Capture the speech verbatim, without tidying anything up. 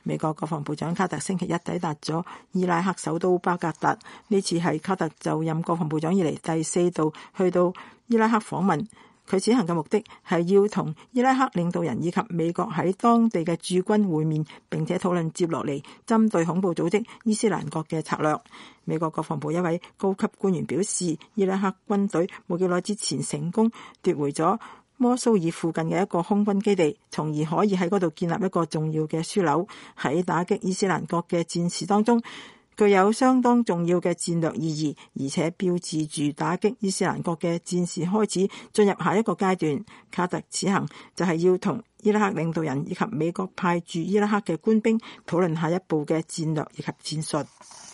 美國國防部長卡特星期一抵達咗伊拉克首都巴格達，呢次係卡特就任國防部長以嚟第四度去到伊拉克訪問。佢此行嘅目的係要同伊拉克領導人以及美國喺當地嘅駐軍會面，並且討論接落嚟針對恐怖組織伊斯蘭國嘅策略。美國國防部一位高級官員表示，伊拉克軍隊冇幾耐之前成功奪回咗摩蘇爾附近嘅一個空軍基地，從而可以喺嗰度建立一個重要嘅樞紐，喺打擊伊斯蘭國嘅戰事當中具有相當重要嘅戰略意義，而且標誌住打擊伊斯蘭國嘅戰事開始進入下一個階段。卡特此行就係要同伊拉克領導人以及美國派駐伊拉克嘅官兵討論下一步嘅戰略以及戰術。